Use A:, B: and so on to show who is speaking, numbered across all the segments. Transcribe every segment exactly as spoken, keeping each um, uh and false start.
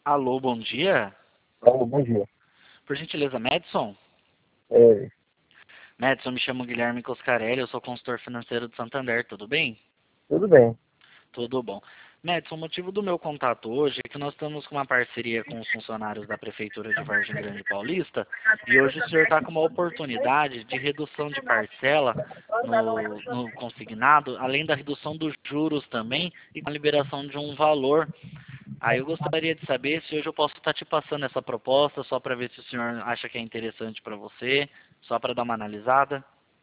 A: Alô, bom dia.
B: Alô, bom dia.
A: Por gentileza, Madison?
B: É,
A: Madison, me chamo Guilherme Coscarelli, eu sou consultor financeiro do Santander, tudo bem?
B: tudo bem.
A: Tudo bom. Madison, o motivo do meu contato hoje é que nós estamos com uma parceria com os funcionários da Prefeitura de Vargem Grande Paulista e hoje o senhor está com uma oportunidade de redução de parcela no, no consignado, além da redução dos juros também e com a liberação de um valor. Aí eu gostaria de saber se hoje eu posso estar te passando essa proposta, só para ver se o senhor acha que é interessante para você, só para dar uma analisada.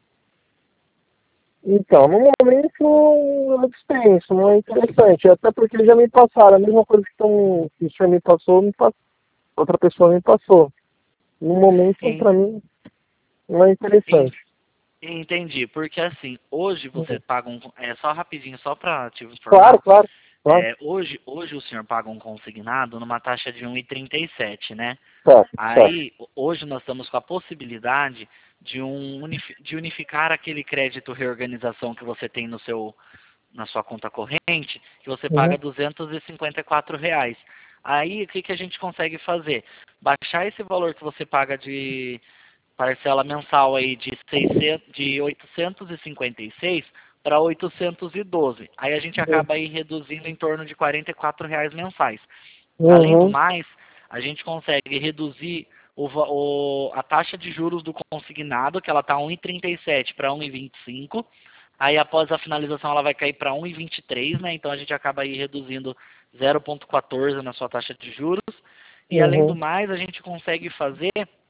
B: Então, no momento, eu dispenso, não é interessante. Até porque já me passaram, a mesma coisa que, tão, que o senhor me passou, me pass... outra pessoa me passou. No momento,
A: En-
B: para mim, não é
A: en-
B: interessante.
A: Entendi, porque assim, hoje você
B: Uhum.
A: paga um... É só rapidinho, só para te
B: Claro,
A: informar,
B: claro, claro.
A: é, hoje, hoje o senhor paga um consignado numa taxa de um vírgula trinta e sete, né?
B: Certo, certo.
A: Aí, hoje nós estamos com a possibilidade de, um, unifi- de unificar aquele crédito reorganização que você tem no seu, na sua conta corrente, que você paga
B: Uhum.
A: duzentos e cinquenta e quatro reais. Aí, o que, que a gente consegue fazer? Baixar esse valor que você paga de parcela mensal aí de, seiscentos, de oitocentos e cinquenta e seis para oitocentos e doze. Aí a gente acaba aí reduzindo em torno de quarenta e quatro reais mensais. Além do
B: Uhum.
A: mais, a gente consegue reduzir o, va- o- a taxa de juros do consignado, que ela está um vírgula trinta e sete para um vírgula vinte e cinco. Aí após a finalização ela vai cair para um vírgula vinte e três, né? Então a gente acaba aí reduzindo zero vírgula quatorze na sua taxa de juros. E além do
B: Uhum.
A: mais, a gente consegue fazer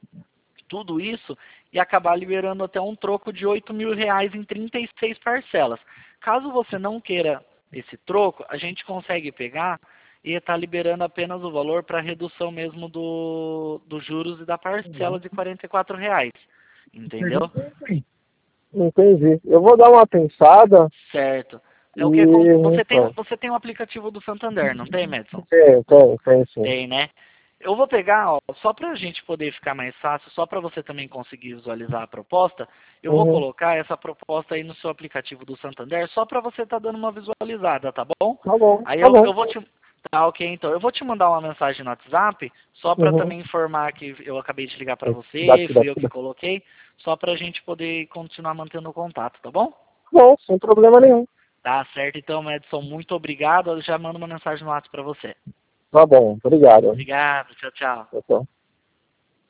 A: tudo isso e acabar liberando até um troco de oito mil reais em trinta e seis parcelas. Caso você não queira esse troco, a gente consegue pegar e está liberando apenas o valor para redução mesmo do, dos juros e da parcela de quarenta e quatro reais. Entendeu?
B: Entendi. Eu vou dar uma pensada
A: Certo. É o que acon-
B: e,
A: você tem,
B: então,
A: você tem um aplicativo do Santander, não tem, Madison?
B: tem, tem, tem sim.
A: Tem, né? Eu vou pegar, ó, só para a gente poder ficar mais fácil, só para você também conseguir visualizar a proposta, eu vou
B: Uhum.
A: colocar essa proposta aí no seu aplicativo do Santander, só para você estar dando uma visualizada, tá bom?
B: Tá bom,
A: Aí
B: tá
A: eu,
B: bom.
A: eu vou te... Tá, ok, então. Eu vou te mandar uma mensagem no WhatsApp, só para
B: Uhum.
A: também informar que eu acabei de ligar para você,
B: Daqui,
A: fui eu
B: daqui,
A: que
B: daqui.
A: coloquei, só para a gente poder continuar mantendo o contato, tá bom?
B: Bom, sem problema nenhum.
A: Tá certo, então, Edson, muito obrigado. Eu já mando uma mensagem no WhatsApp para você.
B: Tá bom, obrigado.
A: Obrigado, tchau, tchau.
B: Tchau, tchau.